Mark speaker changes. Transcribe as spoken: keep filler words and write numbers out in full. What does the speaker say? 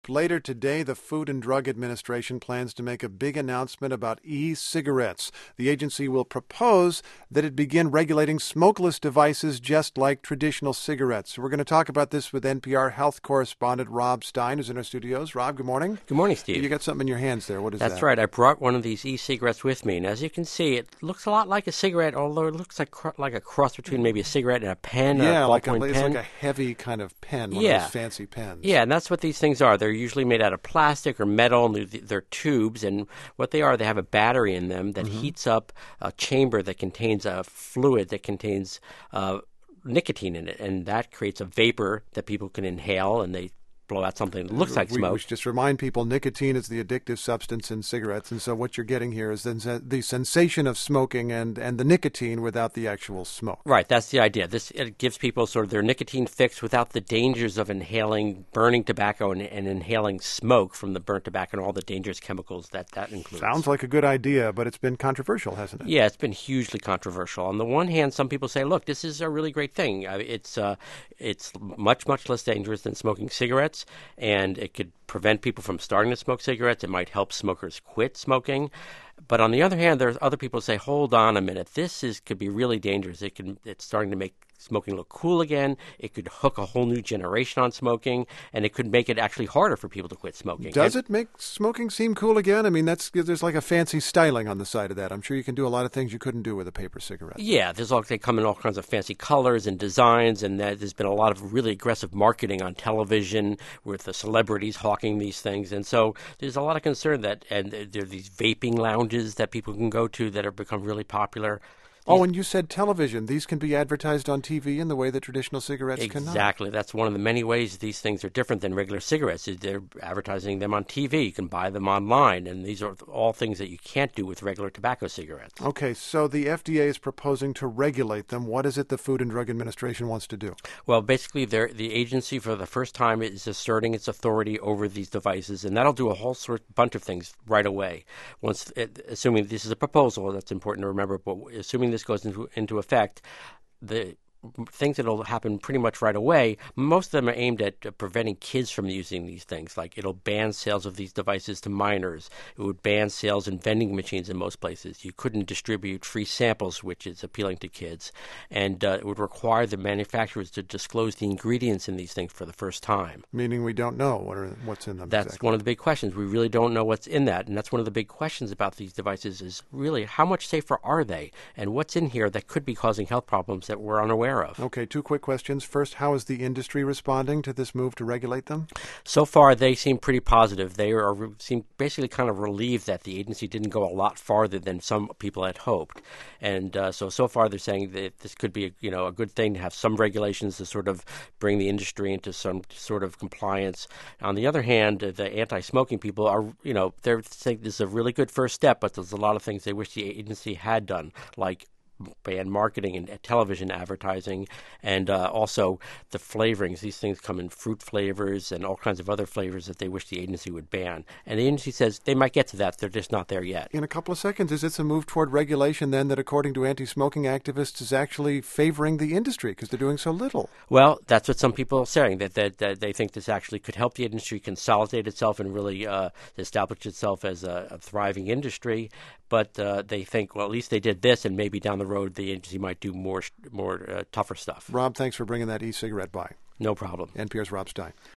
Speaker 1: Later today, the Food and Drug Administration plans to make a big announcement about e-cigarettes. The agency will propose that it begin regulating smokeless devices just like traditional cigarettes. We're going to talk about this with N P R health correspondent Rob Stein, who's in our studios. Rob, good morning.
Speaker 2: Good morning, Steve.
Speaker 1: You got something in your hands there. What is
Speaker 2: That's
Speaker 1: that?
Speaker 2: That's right. I brought one of these e-cigarettes with me, and as you can see, it looks a lot like a cigarette, although it looks like cr- like a cross between maybe a cigarette and a pen,
Speaker 1: yeah,
Speaker 2: a
Speaker 1: like a,
Speaker 2: ballpoint
Speaker 1: it's
Speaker 2: pen.
Speaker 1: like a heavy kind of pen, one
Speaker 2: yeah.
Speaker 1: of those fancy pens.
Speaker 2: Yeah, and that's what these things are. They're usually made out of plastic or metal, and they're, they're tubes, and what they are, they have a battery in them that mm-hmm. heats up a chamber that contains a fluid that contains uh, nicotine in it, and that creates a vapor that people can inhale, and they blow out something that looks like
Speaker 1: we,
Speaker 2: smoke.
Speaker 1: We should just remind people nicotine is the addictive substance in cigarettes, and so what you're getting here is the, the sensation of smoking and, and the nicotine without the actual smoke.
Speaker 2: Right, that's the idea. This it gives people sort of their nicotine fix without the dangers of inhaling burning tobacco and, and inhaling smoke from the burnt tobacco and all the dangerous chemicals that that includes.
Speaker 1: Sounds like a good idea, but it's been controversial, hasn't it?
Speaker 2: Yeah, it's been hugely controversial. On the one hand, some people say, look, this is a really great thing. It's uh, it's much, much less dangerous than smoking cigarettes, and it could prevent people from starting to smoke cigarettes. It might help smokers quit smoking. But on the other hand, there's other people who say, hold on a minute, this is could be really dangerous. It can it's starting to make smoking look cool again. It could hook a whole new generation on smoking, and it could make it actually harder for people to quit smoking.
Speaker 1: Does
Speaker 2: and,
Speaker 1: it make smoking seem cool again? I mean, that's there's like a fancy styling on the side of that. I'm sure you can do a lot of things you couldn't do with a paper cigarette.
Speaker 2: Yeah, there's all they come in all kinds of fancy colors and designs, and that, there's been a lot of really aggressive marketing on television with the celebrities hawking these things, and so there's a lot of concern that, and there are these vaping lounges that people can go to that have become really popular.
Speaker 1: Oh, and you said television. These can be advertised on T V in the way that traditional cigarettes
Speaker 2: exactly.
Speaker 1: cannot.
Speaker 2: Exactly. That's one of the many ways these things are different than regular cigarettes. They're advertising them on T V. You can buy them online, and these are all things that you can't do with regular tobacco cigarettes.
Speaker 1: Okay, so the F D A is proposing to regulate them. What is it the Food and Drug Administration wants to do?
Speaker 2: Well, basically, the agency for the first time is asserting its authority over these devices, and that'll do a whole sort bunch of things right away. Once, it, assuming this is a proposal, that's important to remember, but assuming this goes into, into effect, the things that will happen pretty much right away, most of them are aimed at uh, preventing kids from using these things. Like it'll ban sales of these devices to minors. It would ban sales in vending machines in most places. You couldn't distribute free samples, which is appealing to kids. And uh, it would require the manufacturers to disclose the ingredients in these things for the first time.
Speaker 1: Meaning we don't know what are, what's in them.
Speaker 2: That's
Speaker 1: exactly.
Speaker 2: one of the big questions. We really don't know what's in that. And that's one of the big questions about these devices is really how much safer are they? And what's in here that could be causing health problems that we're unaware of.
Speaker 1: Okay, two quick questions. First, how is the industry responding to this move to regulate them?
Speaker 2: So far, they seem pretty positive. They are seem basically kind of relieved that the agency didn't go a lot farther than some people had hoped. And uh, so, so far, they're saying that this could be, a, you know, a good thing to have some regulations to sort of bring the industry into some sort of compliance. On the other hand, the anti-smoking people are, you know, they're saying this is a really good first step, but there's a lot of things they wish the agency had done, like ban marketing and television advertising, and uh, also the flavorings. These things come in fruit flavors and all kinds of other flavors that they wish the agency would ban. And the agency says they might get to that. They're just not there yet.
Speaker 1: In a couple of seconds, is this a move toward regulation then that, according to anti-smoking activists, is actually favoring the industry because they're doing so little?
Speaker 2: Well, that's what some people are saying, that, that, that they think this actually could help the industry consolidate itself and really uh, establish itself as a, a thriving industry. But uh, they think, well, at least they did this, and maybe down the road the agency might do more more uh, tougher stuff.
Speaker 1: Rob, thanks for bringing that e-cigarette by.
Speaker 2: No problem.
Speaker 1: N P R's Rob Stein.